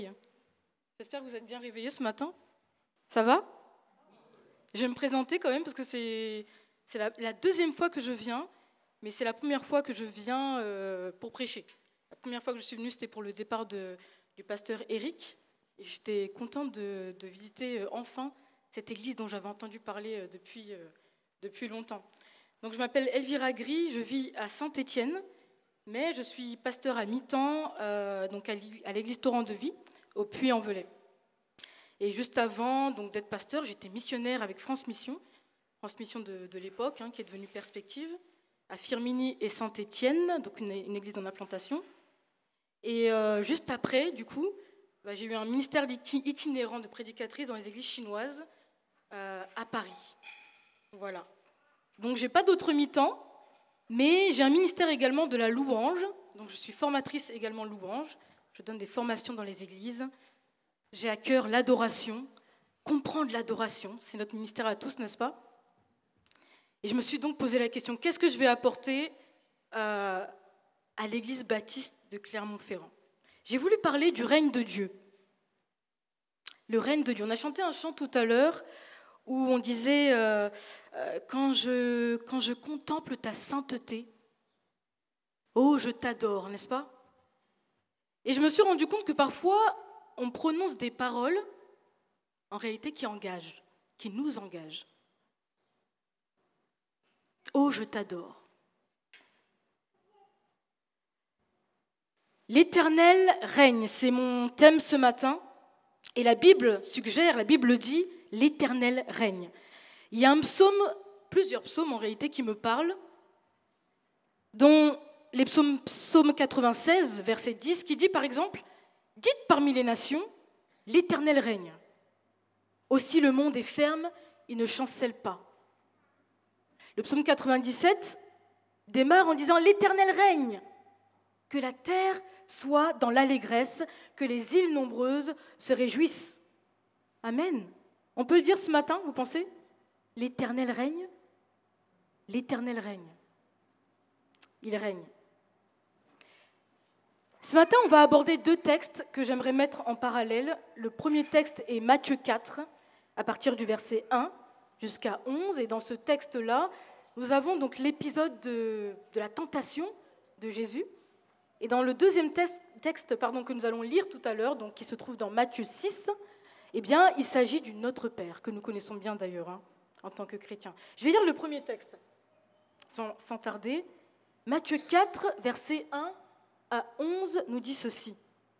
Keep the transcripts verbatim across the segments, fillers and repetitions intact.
J'espère que vous êtes bien réveillés ce matin. Ça va? Je vais me présenter quand même parce que c'est, c'est la, la deuxième fois que je viens, mais c'est la première fois que je viens euh, pour prêcher. La première fois que je suis venue, c'était pour le départ de, du pasteur Eric. Et j'étais contente de, de visiter euh, enfin cette église dont j'avais entendu parler euh, depuis, euh, depuis longtemps. Donc je m'appelle Elvira Gris, je vis à Saint-Étienne, mais je suis pasteur à mi-temps euh, donc à l'église Torrent de Vie, au Puy-en-Velay. Et juste avant donc, d'être pasteur, j'étais missionnaire avec France Mission, France Mission de, de l'époque, hein, qui est devenue Perspective, à Firminy et Saint-Étienne, donc une, une église en implantation. Et euh, juste après, du coup, bah, j'ai eu un ministère itinérant de prédicatrice dans les églises chinoises euh, à Paris. Voilà. Donc, je n'ai pas d'autre mi-temps, mais j'ai un ministère également de la louange. Donc, je suis formatrice également louange. Je donne des formations dans les églises. J'ai à cœur l'adoration, comprendre l'adoration. C'est notre ministère à tous, n'est-ce pas? Et je me suis donc posé la question, qu'est-ce que je vais apporter euh, à l'église baptiste de Clermont-Ferrand? J'ai voulu parler du règne de Dieu. Le règne de Dieu. On a chanté un chant tout à l'heure où on disait euh, euh, quand, je, quand je contemple ta sainteté, oh, je t'adore, n'est-ce pas? Et je me suis rendu compte que parfois, on prononce des paroles, en réalité, qui engagent, qui nous engagent. Oh, je t'adore. L'Éternel règne, c'est mon thème ce matin. Et la Bible suggère, la Bible dit, l'Éternel règne. Il y a un psaume, plusieurs psaumes en réalité, qui me parlent, dont les psaumes, psaume quatre-vingt-seize, verset dix, qui dit par exemple, « Dites parmi les nations, l'Éternel règne. Aussi le monde est ferme, il ne chancelle pas. » Le psaume quatre-vingt-dix-sept démarre en disant « L'Éternel règne, que la terre soit dans l'allégresse, que les îles nombreuses se réjouissent. » Amen. On peut le dire ce matin, vous pensez? L'Éternel règne. L'Éternel règne. Il règne. Ce matin, on va aborder deux textes que j'aimerais mettre en parallèle. Le premier texte est Matthieu quatre, à partir du verset un jusqu'à onze. Et dans ce texte-là, nous avons donc l'épisode de, de la tentation de Jésus. Et dans le deuxième texte, texte pardon, que nous allons lire tout à l'heure, donc qui se trouve dans Matthieu six, eh bien, il s'agit du Notre Père, que nous connaissons bien d'ailleurs, hein, en tant que chrétiens. Je vais lire le premier texte, sans, sans tarder. Matthieu quatre, versets un à onze, nous dit ceci.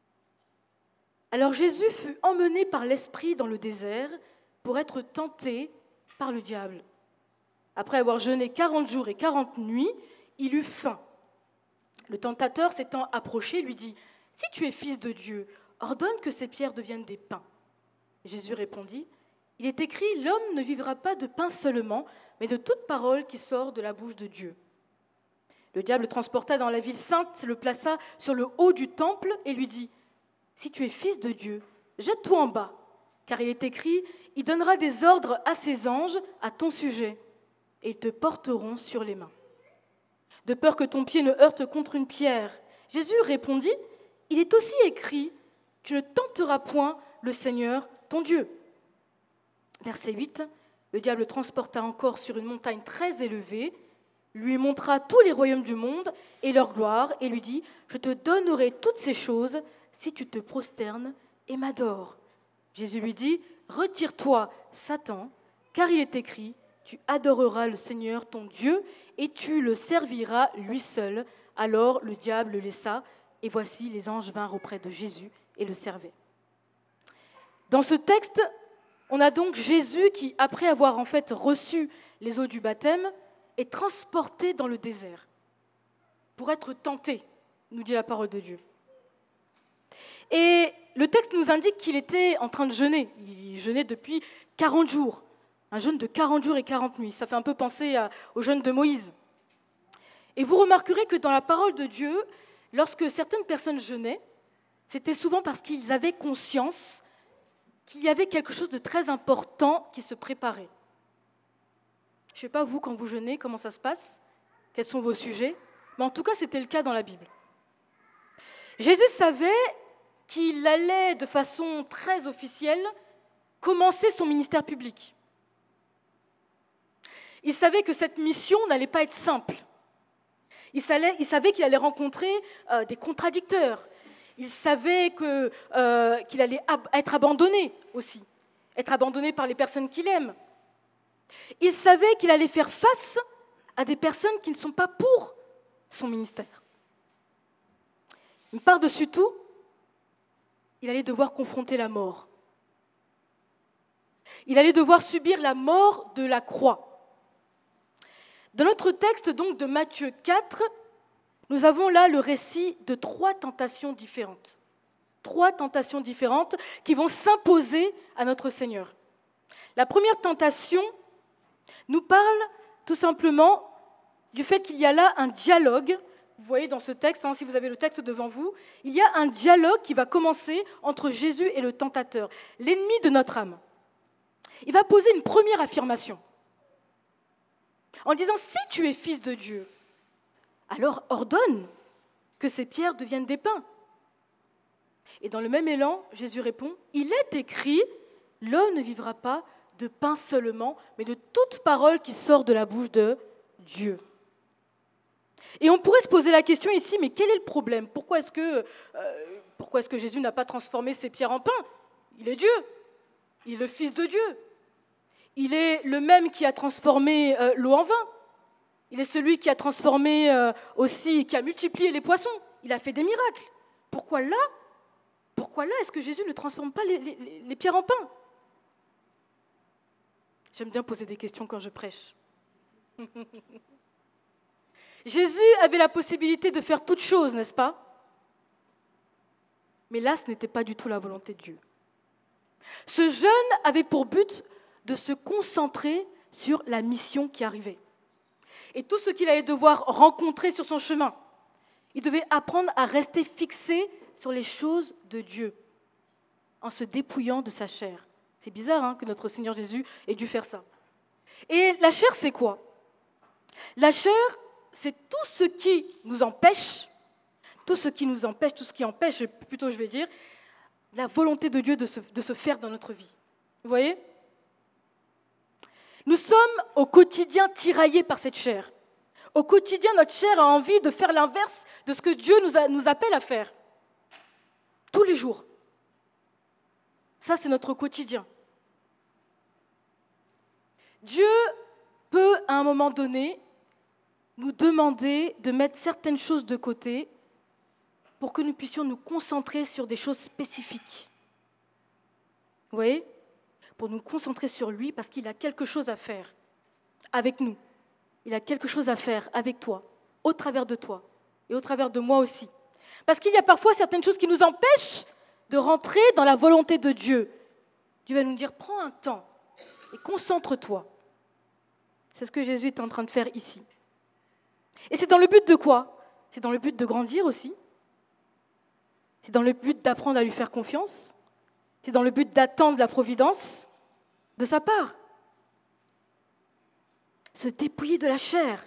« Alors Jésus fut emmené par l'Esprit dans le désert pour être tenté par le diable. Après avoir jeûné quarante jours et quarante nuits, il eut faim. Le tentateur s'étant approché lui dit « Si tu es fils de Dieu, ordonne que ces pierres deviennent des pains. » Jésus répondit « Il est écrit, l'homme ne vivra pas de pain seulement, mais de toute parole qui sort de la bouche de Dieu. » Le diable le transporta dans la ville sainte, le plaça sur le haut du temple et lui dit « Si tu es fils de Dieu, jette-toi en bas, car il est écrit, il donnera des ordres à ses anges à ton sujet, et ils te porteront sur les mains. De peur que ton pied ne heurte contre une pierre. » Jésus répondit, « Il est aussi écrit, tu ne tenteras point le Seigneur, ton Dieu. » Verset huit, le diable le transporta encore sur une montagne très élevée, lui montra tous les royaumes du monde et leur gloire, et lui dit, « Je te donnerai toutes ces choses si tu te prosternes et m'adores. » Jésus lui dit, « Retire-toi, Satan, car il est écrit, tu adoreras le Seigneur ton Dieu et tu le serviras lui seul. » Alors le diable le laissa, et voici les anges vinrent auprès de Jésus et le servaient. Dans ce texte, on a donc Jésus qui, après avoir en fait reçu les eaux du baptême, est transporté dans le désert pour être tenté, nous dit la parole de Dieu. Et le texte nous indique qu'il était en train de jeûner. Il jeûnait depuis quarante jours. Un jeûne de quarante jours et quarante nuits. Ça fait un peu penser à, au jeûne de Moïse. Et vous remarquerez que dans la parole de Dieu, lorsque certaines personnes jeûnaient, c'était souvent parce qu'ils avaient conscience qu'il y avait quelque chose de très important qui se préparait. Je ne sais pas, vous, quand vous jeûnez, comment ça se passe? Quels sont vos sujets? Mais en tout cas, c'était le cas dans la Bible. Jésus savait qu'il allait de façon très officielle commencer son ministère public. Il savait que cette mission n'allait pas être simple. Il savait, il savait qu'il allait rencontrer euh, des contradicteurs. Il savait que, euh, qu'il allait ab- être abandonné aussi, être abandonné par les personnes qu'il aime. Il savait qu'il allait faire face à des personnes qui ne sont pas pour son ministère. Mais par-dessus tout, il allait devoir confronter la mort. Il allait devoir subir la mort de la croix. Dans notre texte donc de Matthieu quatre, nous avons là le récit de trois tentations différentes. Trois tentations différentes qui vont s'imposer à notre Seigneur. La première tentation nous parle tout simplement du fait qu'il y a là un dialogue. Vous voyez dans ce texte, hein, si vous avez le texte devant vous, il y a un dialogue qui va commencer entre Jésus et le tentateur, l'ennemi de notre âme. Il va poser une première affirmation en disant « Si tu es fils de Dieu, alors ordonne que ces pierres deviennent des pains. » Et dans le même élan, Jésus répond « Il est écrit, l'homme ne vivra pas de pain seulement, mais de toute parole qui sort de la bouche de Dieu. » Et on pourrait se poser la question ici, mais quel est le problème ? Pourquoi est-ce que, euh, pourquoi est-ce que Jésus n'a pas transformé ces pierres en pain ? Il est Dieu, il est le Fils de Dieu. Il est le même qui a transformé euh, l'eau en vin. Il est celui qui a transformé euh, aussi, qui a multiplié les poissons. Il a fait des miracles. Pourquoi là, pourquoi là est-ce que Jésus ne transforme pas les, les, les pierres en pain ? J'aime bien poser des questions quand je prêche. Jésus avait la possibilité de faire toutes choses, n'est-ce pas ? Mais là, ce n'était pas du tout la volonté de Dieu. Ce jeûne avait pour but de se concentrer sur la mission qui arrivait. Et tout ce qu'il allait devoir rencontrer sur son chemin, il devait apprendre à rester fixé sur les choses de Dieu, en se dépouillant de sa chair. C'est bizarre hein, que notre Seigneur Jésus ait dû faire ça. Et la chair, c'est quoi ? La chair, c'est tout ce qui nous empêche, tout ce qui nous empêche, tout ce qui empêche, plutôt je vais dire, la volonté de Dieu de se, de se faire dans notre vie. Vous voyez ? Nous sommes au quotidien tiraillés par cette chair. Au quotidien, notre chair a envie de faire l'inverse de ce que Dieu nous, a, nous appelle à faire. Tous les jours. Ça, c'est notre quotidien. Dieu peut, à un moment donné, nous demander de mettre certaines choses de côté pour que nous puissions nous concentrer sur des choses spécifiques. Vous voyez ? Pour nous concentrer sur lui, parce qu'il a quelque chose à faire avec nous. Il a quelque chose à faire avec toi, au travers de toi, et au travers de moi aussi. Parce qu'il y a parfois certaines choses qui nous empêchent de rentrer dans la volonté de Dieu. Dieu va nous dire, prends un temps et concentre-toi. C'est ce que Jésus est en train de faire ici. Et c'est dans le but de quoi ? C'est dans le but de grandir aussi. C'est dans le but d'apprendre à lui faire confiance. C'est dans le but d'attendre la providence de sa part. Se dépouiller de la chair.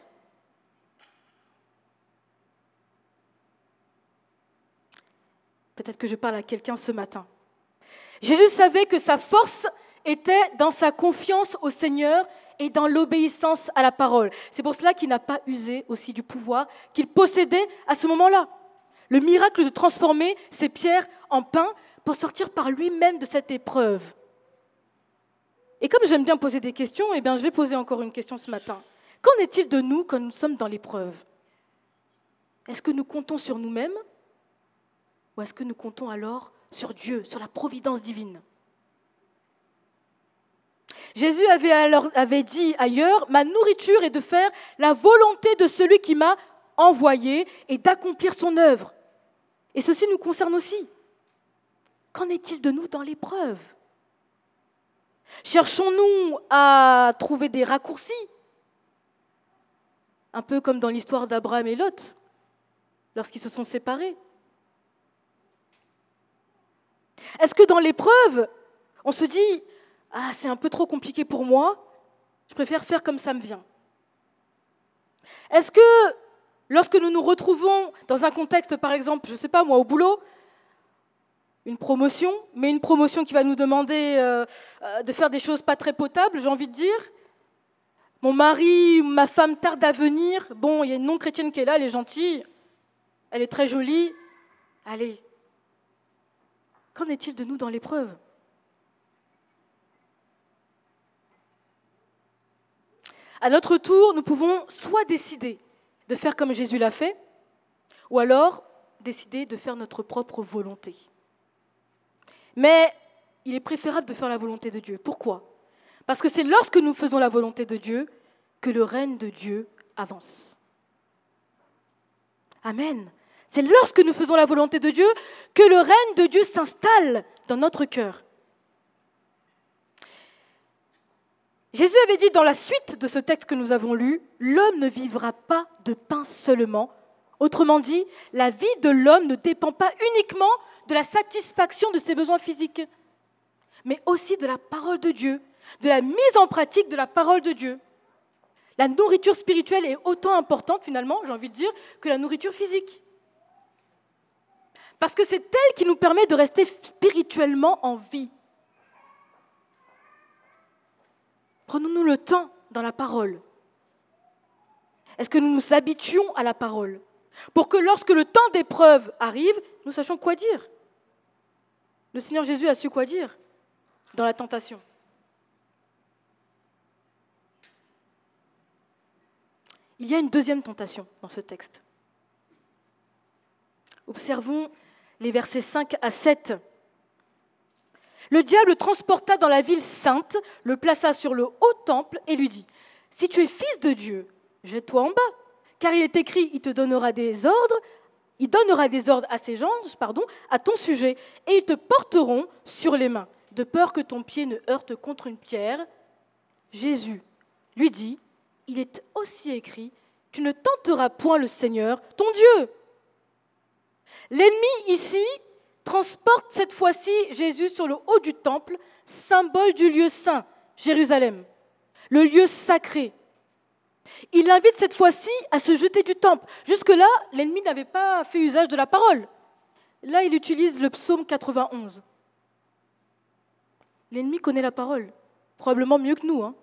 Peut-être que je parle à quelqu'un ce matin. Jésus savait que sa force était dans sa confiance au Seigneur et dans l'obéissance à la parole. C'est pour cela qu'il n'a pas usé aussi du pouvoir qu'il possédait à ce moment-là. Le miracle de transformer ces pierres en pain pour sortir par lui-même de cette épreuve. Et comme j'aime bien poser des questions, eh bien, je vais poser encore une question ce matin. Qu'en est-il de nous quand nous sommes dans l'épreuve ? Est-ce que nous comptons sur nous-mêmes ? Ou est-ce que nous comptons alors sur Dieu, sur la providence divine ? Jésus avait, alors, avait dit ailleurs, « Ma nourriture est de faire la volonté de celui qui m'a envoyé et d'accomplir son œuvre. » Et ceci nous concerne aussi. Qu'en est-il de nous dans l'épreuve ? Cherchons-nous à trouver des raccourcis ? Un peu comme dans l'histoire d'Abraham et Lot, lorsqu'ils se sont séparés. Est-ce que dans l'épreuve, on se dit « Ah, c'est un peu trop compliqué pour moi, je préfère faire comme ça me vient ». Est-ce que lorsque nous nous retrouvons dans un contexte, par exemple, je ne sais pas moi, au boulot, une promotion, mais une promotion qui va nous demander euh, euh, de faire des choses pas très potables, j'ai envie de dire. Mon mari ou ma femme tarde à venir. Bon, il y a une non-chrétienne qui est là, elle est gentille, elle est très jolie. Allez, qu'en est-il de nous dans l'épreuve ? À notre tour, nous pouvons soit décider de faire comme Jésus l'a fait, ou alors décider de faire notre propre volonté. Mais il est préférable de faire la volonté de Dieu. Pourquoi ? Parce que c'est lorsque nous faisons la volonté de Dieu que le règne de Dieu avance. Amen. C'est lorsque nous faisons la volonté de Dieu que le règne de Dieu s'installe dans notre cœur. Jésus avait dit dans la suite de ce texte que nous avons lu, « L'homme ne vivra pas de pain seulement ». Autrement dit, la vie de l'homme ne dépend pas uniquement de la satisfaction de ses besoins physiques, mais aussi de la parole de Dieu, de la mise en pratique de la parole de Dieu. La nourriture spirituelle est autant importante, finalement, j'ai envie de dire, que la nourriture physique. Parce que c'est elle qui nous permet de rester spirituellement en vie. Prenons-nous le temps dans la parole. Est-ce que nous nous habituons à la parole pour que lorsque le temps d'épreuve arrive, nous sachions quoi dire ? Le Seigneur Jésus a su quoi dire dans la tentation. Il y a une deuxième tentation dans ce texte. Observons les versets cinq à sept. Le diable le transporta dans la ville sainte, le plaça sur le haut temple et lui dit « Si tu es fils de Dieu, jette-toi en bas, car il est écrit, il te donnera des ordres, il donnera des ordres à ses anges, pardon, à ton sujet, et ils te porteront sur les mains, de peur que ton pied ne heurte contre une pierre. » Jésus lui dit « Il est aussi écrit, tu ne tenteras point le Seigneur, ton Dieu. » L'ennemi ici transporte cette fois-ci Jésus sur le haut du temple, symbole du lieu saint, Jérusalem, le lieu sacré. Il l'invite cette fois-ci à se jeter du temple. Jusque-là, l'ennemi n'avait pas fait usage de la parole. Là, il utilise le psaume quatre-vingt-onze. L'ennemi connaît la parole, probablement mieux que nous. Hein.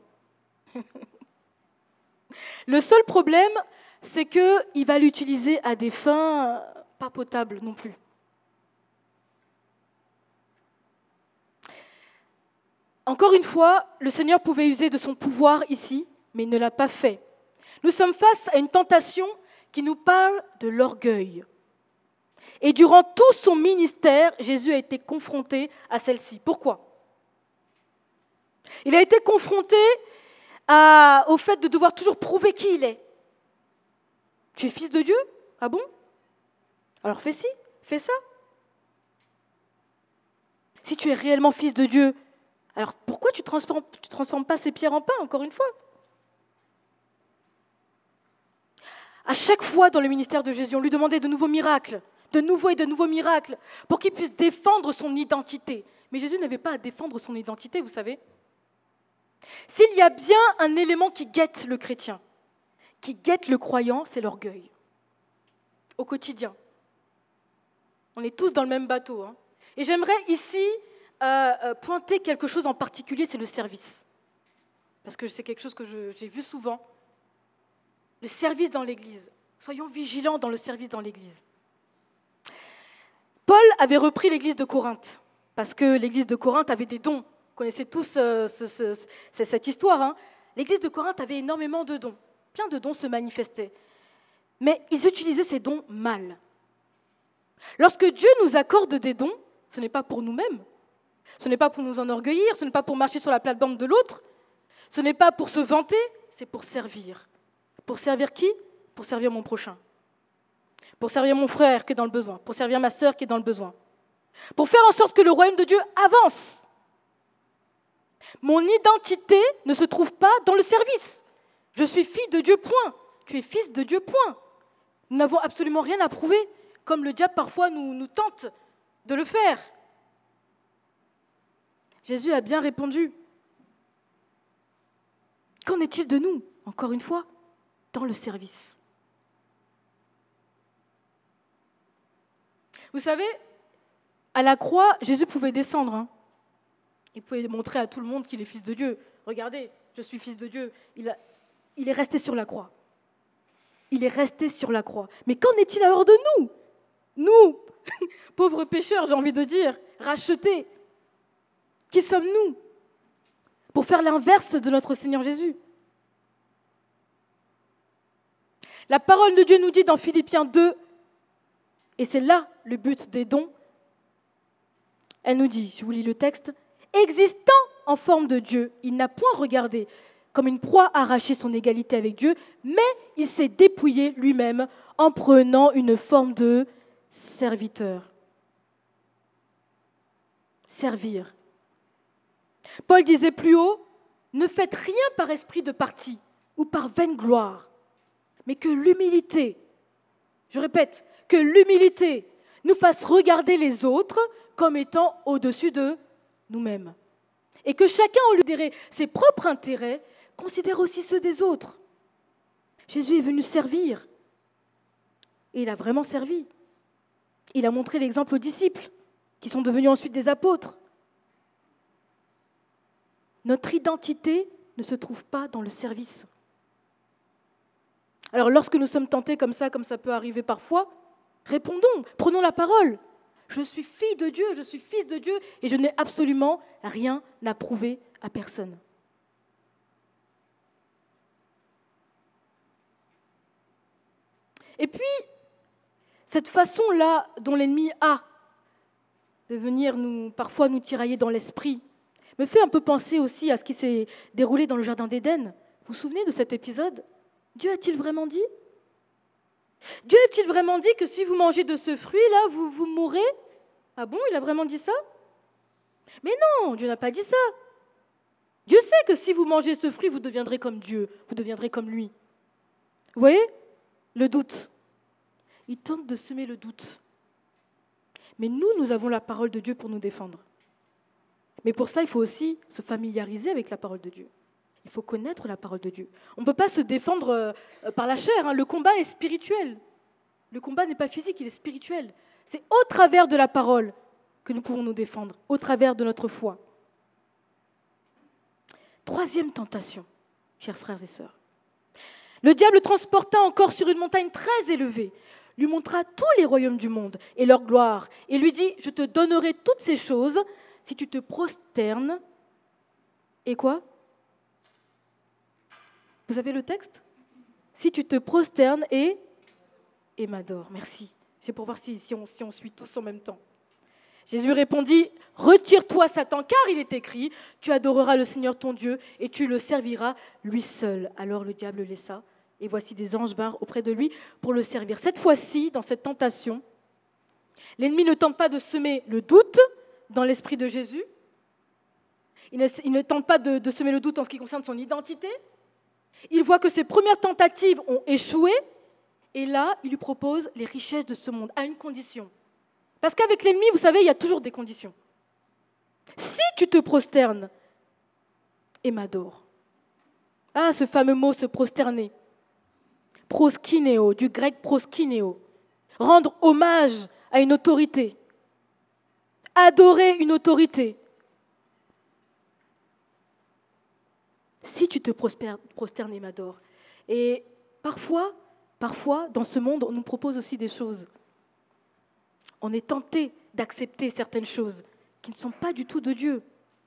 Le seul problème, c'est qu'il va l'utiliser à des fins pas potables non plus. Encore une fois, le Seigneur pouvait user de son pouvoir ici, mais il ne l'a pas fait. Nous sommes face à une tentation qui nous parle de l'orgueil. Et durant tout son ministère, Jésus a été confronté à celle-ci. Pourquoi ? Il a été confronté à, au fait de devoir toujours prouver qui il est. Tu es fils de Dieu ? Ah bon ? Alors fais ci, fais ça. Si tu es réellement fils de Dieu, alors pourquoi tu ne transformes, tu transformes pas ces pierres en pain, encore une fois ? À chaque fois dans le ministère de Jésus, on lui demandait de nouveaux miracles, de nouveaux et de nouveaux miracles, pour qu'il puisse défendre son identité. Mais Jésus n'avait pas à défendre son identité, vous savez. S'il y a bien un élément qui guette le chrétien, qui guette le croyant, c'est l'orgueil. Au quotidien. On est tous dans le même bateau. Hein. Et j'aimerais ici euh, euh, pointer quelque chose en particulier, c'est le service. Parce que c'est quelque chose que je, j'ai vu souvent. Le service dans l'Église. Soyons vigilants dans le service dans l'Église. Paul avait repris l'Église de Corinthe, parce que l'Église de Corinthe avait des dons. Vous connaissez tous euh, ce, ce, ce, cette histoire. Hein. L'Église de Corinthe avait énormément de dons. Plein de dons se manifestaient. Mais ils utilisaient ces dons mal. Lorsque Dieu nous accorde des dons, ce n'est pas pour nous-mêmes. Ce n'est pas pour nous enorgueillir, ce n'est pas pour marcher sur la plate-bande de l'autre. Ce n'est pas pour se vanter, c'est pour servir. Pour servir qui ? Pour servir mon prochain. Pour servir mon frère qui est dans le besoin. Pour servir ma sœur qui est dans le besoin. Pour faire en sorte que le royaume de Dieu avance. Mon identité ne se trouve pas dans le service. Je suis fille de Dieu, point. Tu es fils de Dieu, point. Nous n'avons absolument rien à prouver, comme le diable parfois nous, nous tente de le faire. Jésus a bien répondu. Qu'en est-il de nous, encore une fois, dans le service ? Vous savez, À la croix, Jésus pouvait descendre. Hein. Il pouvait montrer à tout le monde qu'il est fils de Dieu. Regardez, je suis fils de Dieu. Il, a, il est resté sur la croix. Il est resté sur la croix. Mais qu'en est-il alors de nous ? Nous, pauvres pécheurs, j'ai envie de dire, rachetés. Qui sommes-nous pour faire l'inverse de notre Seigneur Jésus ? La parole de Dieu nous dit dans Philippiens deux, et c'est là le but des dons, elle nous dit, je vous lis le texte, « Existant en forme de Dieu, il n'a point regardé comme une proie arracher son égalité avec Dieu, mais il s'est dépouillé lui-même en prenant une forme de serviteur. » Servir. Paul disait plus haut, « Ne faites rien par esprit de parti ou par vaine gloire, mais que l'humilité, je répète, que l'humilité nous fasse regarder les autres comme étant au-dessus de nous-mêmes. Et que chacun, au lieu de ses propres intérêts, considère aussi ceux des autres. » Jésus est venu servir. Et il a vraiment servi. Il a montré l'exemple aux disciples, qui sont devenus ensuite des apôtres. Notre identité ne se trouve pas dans le service. Alors lorsque nous sommes tentés comme ça, comme ça peut arriver parfois, répondons, prenons la parole. Je suis fille de Dieu, je suis fils de Dieu et je n'ai absolument rien à prouver à personne. Et puis, cette façon-là dont l'ennemi a de venir nous, parfois nous tirailler dans l'esprit, me fait un peu penser aussi à ce qui s'est déroulé dans le Jardin d'Éden. Vous vous souvenez de cet épisode ? Dieu a-t-il vraiment dit ? Dieu a-t-il vraiment dit que si vous mangez de ce fruit-là, vous, vous mourrez ? Ah bon, il a vraiment dit ça ? Mais non, Dieu n'a pas dit ça. Dieu sait que si vous mangez ce fruit, vous deviendrez comme Dieu, vous deviendrez comme lui. Vous voyez ? Le doute. Il tente de semer le doute. Mais nous, nous avons la parole de Dieu pour nous défendre. Mais pour ça, il faut aussi se familiariser avec la parole de Dieu. Il faut connaître la parole de Dieu. On ne peut pas se défendre euh, par la chair. Hein. Le combat est spirituel. Le combat n'est pas physique, il est spirituel. C'est au travers de la parole que nous pouvons nous défendre, au travers de notre foi. Troisième tentation, chers frères et sœurs. Le diable le transporta encore sur une montagne très élevée, lui montra tous les royaumes du monde et leur gloire, et lui dit, je te donnerai toutes ces choses si tu te prosternes. Et quoi ? Vous avez le texte ? Si tu te prosternes et, et m'adores. Merci. C'est pour voir si, si, on, si on suit tous en même temps. Jésus répondit, « Retire-toi, Satan, car il est écrit, tu adoreras le Seigneur ton Dieu et tu le serviras lui seul. » Alors le diable le laissa, et voici des anges vinrent auprès de lui pour le servir. Cette fois-ci, dans cette tentation, l'ennemi ne tente pas de semer le doute dans l'esprit de Jésus. Il ne, il ne tente pas de, de semer le doute en ce qui concerne son identité. Il voit que ses premières tentatives ont échoué, et là, il lui propose les richesses de ce monde, à une condition. Parce qu'avec l'ennemi, vous savez, il y a toujours des conditions. Si tu te prosternes et m'adores. Ah, ce fameux mot, se prosterner. Proskineo, du grec proskineo. Rendre hommage à une autorité. Adorer une autorité. Si tu te prosternes et m'adores. Et parfois, parfois, dans ce monde, on nous propose aussi des choses. On est tenté d'accepter certaines choses qui ne sont pas du tout de Dieu.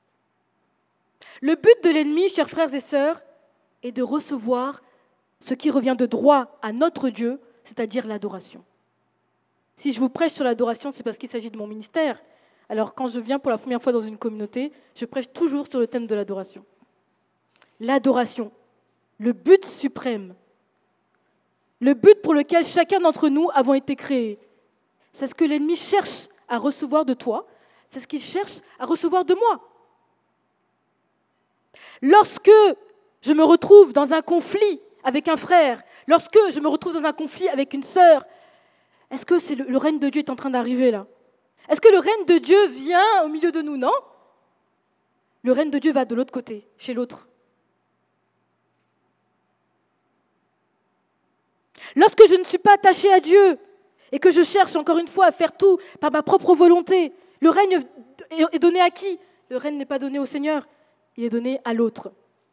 Le but de l'ennemi, chers frères et sœurs, est de recevoir ce qui revient de droit à notre Dieu, c'est-à-dire l'adoration. Si je vous prêche sur l'adoration, c'est parce qu'il s'agit de mon ministère. Alors quand je viens pour la première fois dans une communauté, je prêche toujours sur le thème de l'adoration. L'adoration, le but suprême, le but pour lequel chacun d'entre nous avons été créés. C'est ce que l'ennemi cherche à recevoir de toi, c'est ce qu'il cherche à recevoir de moi. Lorsque je me retrouve dans un conflit avec un frère, lorsque je me retrouve dans un conflit avec une sœur, est-ce que c'est le, le règne de Dieu est en train d'arriver là ? Est-ce que le règne de Dieu vient au milieu de nous ? Non. Le règne de Dieu va de l'autre côté, chez l'autre. Lorsque je ne suis pas attachée à Dieu et que je cherche encore une fois à faire tout par ma propre volonté, Le règne est donné à qui? Le règne n'est pas donné au Seigneur, il est donné à l'autre.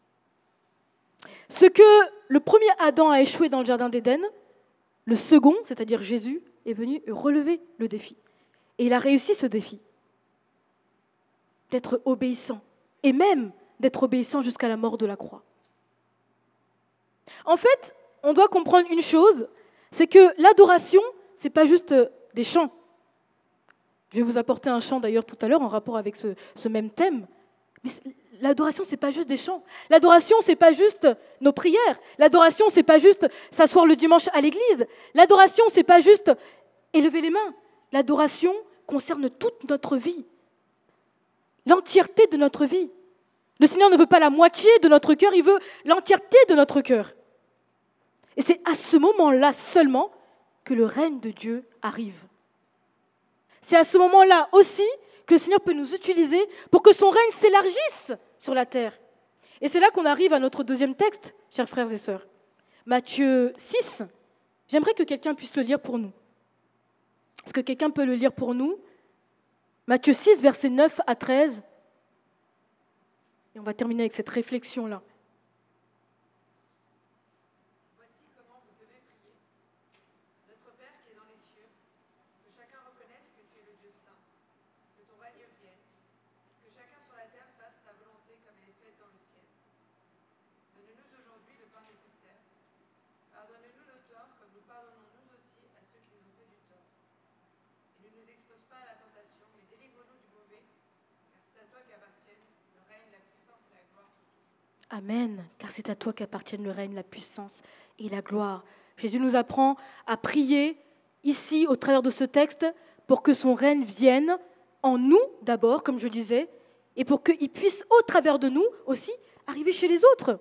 Ce que le premier Adam a échoué dans le jardin d'Éden, le second, c'est-à-dire Jésus, est venu relever le défi. Et il a réussi ce défi, d'être obéissant, et même d'être obéissant jusqu'à la mort de la croix. En fait, on doit comprendre une chose, c'est que l'adoration, ce n'est pas juste des chants. Je vais vous apporter un chant d'ailleurs tout à l'heure en rapport avec ce, ce même thème. Mais l'adoration, ce n'est pas juste des chants. L'adoration, ce n'est pas juste nos prières. L'adoration, ce n'est pas juste s'asseoir le dimanche à l'église. L'adoration, ce n'est pas juste élever les mains. L'adoration concerne toute notre vie, l'entièreté de notre vie. Le Seigneur ne veut pas la moitié de notre cœur, il veut l'entièreté de notre cœur. Et c'est à ce moment-là seulement que le règne de Dieu arrive. C'est à ce moment-là aussi que le Seigneur peut nous utiliser pour que son règne s'élargisse sur la terre. Et c'est là qu'on arrive à notre deuxième texte, chers frères et sœurs. Matthieu six. J'aimerais que quelqu'un puisse le lire pour nous. Est-ce que quelqu'un peut le lire pour nous? Matthieu six, versets neuf à treize. Et on va terminer avec cette réflexion-là. Amen, car c'est à toi qu'appartiennent le règne, la puissance et la gloire. Jésus nous apprend à prier ici, au travers de ce texte, pour que son règne vienne en nous d'abord, comme je disais, et pour qu'il puisse, au travers de nous aussi, arriver chez les autres.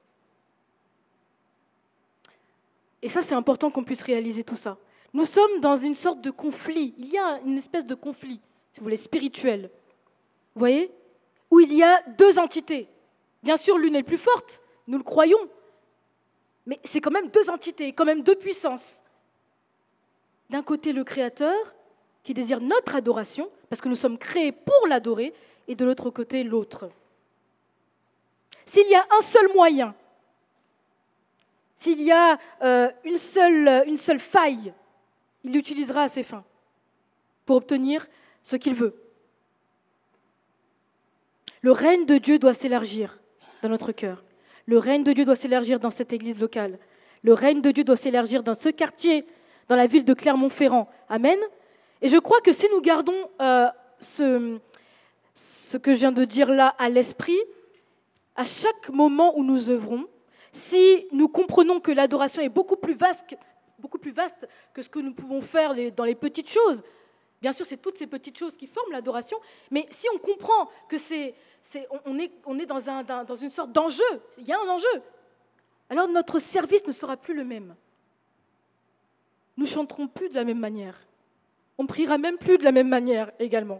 Et ça, c'est important qu'on puisse réaliser tout ça. Nous sommes dans une sorte de conflit. Il y a une espèce de conflit, si vous voulez, spirituel. Vous voyez? Où il y a deux entités. Bien sûr, l'une est plus forte, nous le croyons, mais c'est quand même deux entités, quand même deux puissances. D'un côté, le Créateur, qui désire notre adoration, parce que nous sommes créés pour l'adorer, et de l'autre côté, l'autre. S'il y a un seul moyen, s'il y a euh, une, seule, une seule faille, il l'utilisera à ses fins, pour obtenir ce qu'il veut. Le règne de Dieu doit s'élargir dans notre cœur. Le règne de Dieu doit s'élargir dans cette église locale. Le règne de Dieu doit s'élargir dans ce quartier, dans la ville de Clermont-Ferrand. Amen. Et je crois que si nous gardons euh, ce, ce que je viens de dire là à l'esprit, à chaque moment où nous œuvrons, si nous comprenons que l'adoration est beaucoup plus vaste, beaucoup plus vaste que ce que nous pouvons faire les, dans les petites choses, bien sûr, c'est toutes ces petites choses qui forment l'adoration, mais si on comprend que c'est C'est, on, est, on est dans, un, dans une sorte d'enjeu, il y a un enjeu. Alors notre service ne sera plus le même. Nous ne chanterons plus de la même manière. On ne priera même plus de la même manière également.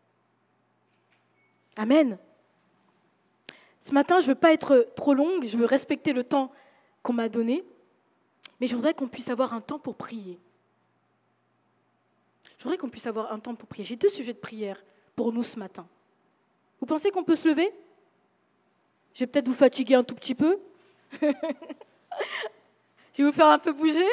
Amen. Ce matin, je ne veux pas être trop longue, je veux respecter le temps qu'on m'a donné, mais je voudrais qu'on puisse avoir un temps pour prier. Je voudrais qu'on puisse avoir un temps pour prier. J'ai deux sujets de prière pour nous ce matin. Vous pensez qu'on peut se lever? Je vais peut-être vous fatiguer un tout petit peu. Je vais vous faire un peu bouger.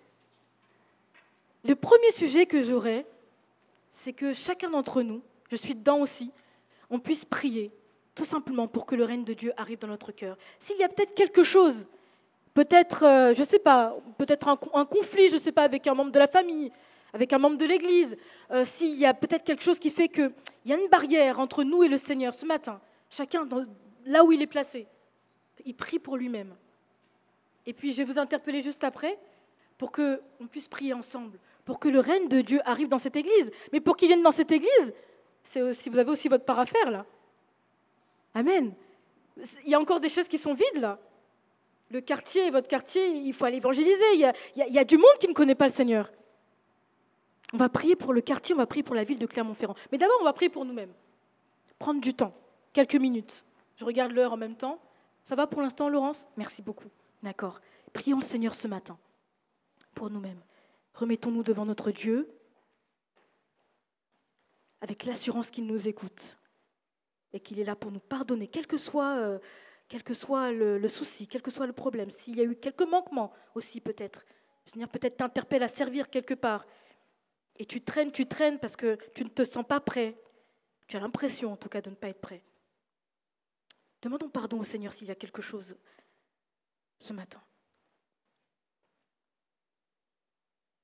Le premier sujet que j'aurai, c'est que chacun d'entre nous, je suis dedans aussi, on puisse prier, tout simplement pour que le règne de Dieu arrive dans notre cœur. S'il y a peut-être quelque chose, peut-être, euh, je ne sais pas, peut-être un, un conflit, je ne sais pas, avec un membre de la famille, avec un membre de l'Église, euh, s'il y a peut-être quelque chose qui fait qu'il y a une barrière entre nous et le Seigneur ce matin, chacun dans, là où il est placé, il prie pour lui-même. Et puis je vais vous interpeller juste après pour qu'on puisse prier ensemble, pour que le règne de Dieu arrive dans cette Église. Mais pour qu'il vienne dans cette Église, c'est aussi, vous avez aussi votre part à faire là. Amen. Il y a encore des choses qui sont vides là. Le quartier, votre quartier, il faut aller évangéliser. Il y a, il y a, il y a du monde qui ne connaît pas le Seigneur. On va prier pour le quartier, on va prier pour la ville de Clermont-Ferrand. Mais d'abord, on va prier pour nous-mêmes. Prendre du temps, quelques minutes. Je regarde l'heure en même temps. Ça va pour l'instant, Laurence? Merci beaucoup. D'accord. Prions le Seigneur ce matin pour nous-mêmes. Remettons-nous devant notre Dieu avec l'assurance qu'il nous écoute et qu'il est là pour nous pardonner, quel que soit, euh, quel que soit le, le souci, quel que soit le problème. S'il y a eu quelques manquements aussi peut-être, le Seigneur peut-être t'interpelle à servir quelque part et tu traînes, tu traînes parce que tu ne te sens pas prêt. Tu as l'impression en tout cas de ne pas être prêt. Demandons pardon au Seigneur s'il y a quelque chose ce matin.